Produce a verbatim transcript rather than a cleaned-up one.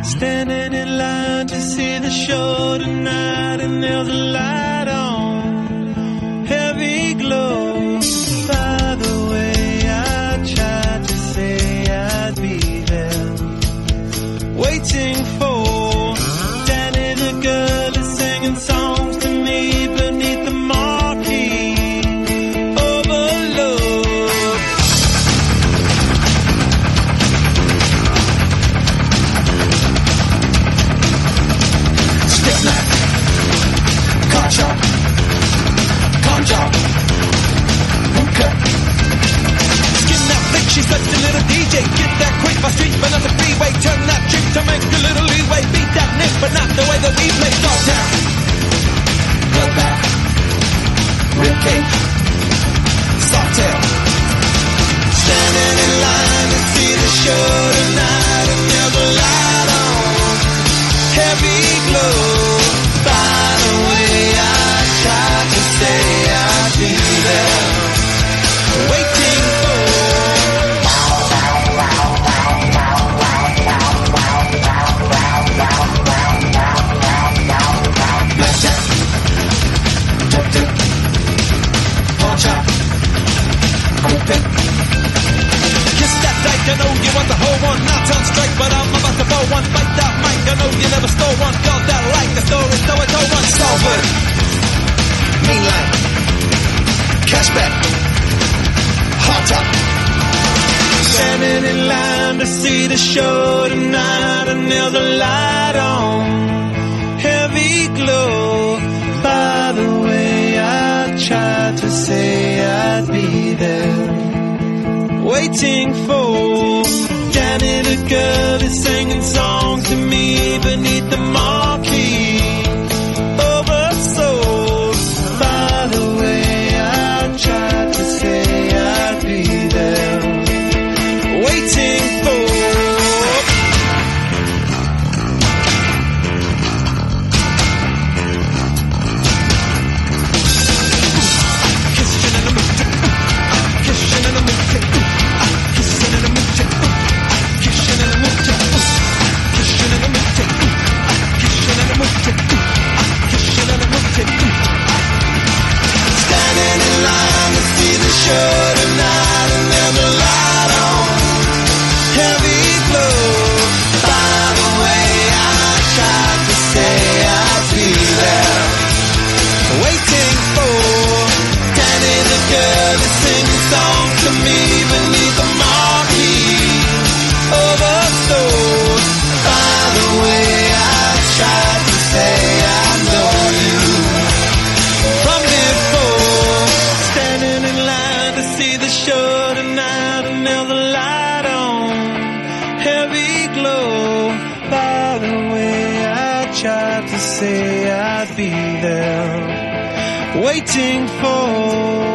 Standing in line to see the show tonight, and there's a light on, heavy glow. By the way, I tried to say I'd be there, waiting for Danny the girl is singing songs to me beneath the marquee overlook. Stick knife, car chop, con job, hookah. Skin that flick, she's such a little D J. Get that quick, my street, but not the freeway. Turn that trick to make a little leeway. Beat that nick, but not the way that we play. Dog down, bloodbath, ribcage, softail. Standing in line to see the show tonight, and there's a light on, heavy glow. By the way, I tried to say I'd be there, waiting for blackjack, dope dip, pawn shop, open. Kiss that dyke, I know you want the whole one. Not on strike, but I'm about to blow one. Fight that mic, I know you never stole one. Girl that like the story, so I told one. Salford, mean line, cashback, hot top. Standing in line to see the show tonight, and there's a light on, heavy glow. By the way, I tried to say I'd be there, waiting for Danny the girl is singing songs to me beneath the marquee oversold. By the way, I tried to say I'd be there, waiting for standing in line to see the show tonight, and there's a light on, heavy glow. By the way, I tried to say I'd be there, waiting for Danny the girl to sing songs to me beneath the marquee overflowed. By the way, I tried to say I know you from before. Standing in line to see the show tonight, and there's a light on, heavy glow. By the way, I tried to say I'd be there, waiting for